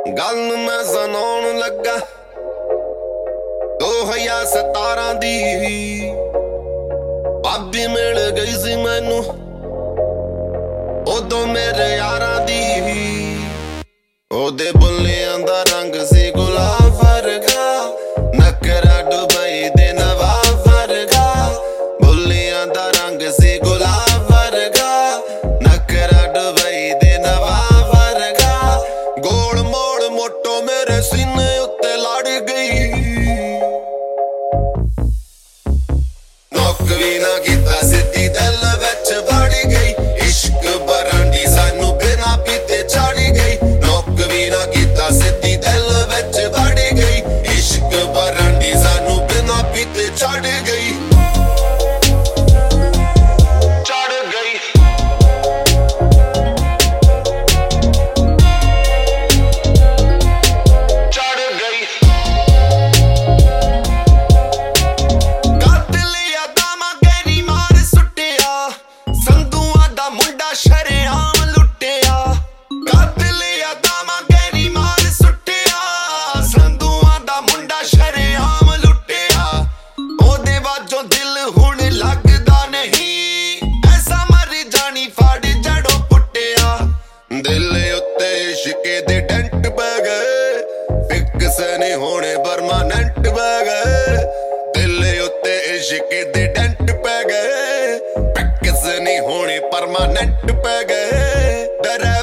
गल मैं सुनाउण लगा 2017 दी भाभी मिल गई सी मैनू उदों मेरे यारां दी ओदे बुल्लियां दा रंग सी गुलाब वर्गा नखरा दुबई दे नवाब वर्गा बुल्लियां दा रंग सी गुलाब वर्गा नखरा दुबई दे नवाब वर्गा गोल मोड़ मोटो मेरे सीने उत्ते लड़ गई नौक भी ना कीता सिद्धी दिल विच वड़ गई इश्क बरांडी सानू बिना पीते चढ़ गई नौक भी ना कीता सिद्धी दिल विच वड़ गई इश्क बरांडी सानू बिना पीते चढ़ गई नहीं होने परमानेंट पै गए दिल उत्ते इश्क दे डेंट पै गए प्रैक्टिस नहीं होने परमानेंट पै गए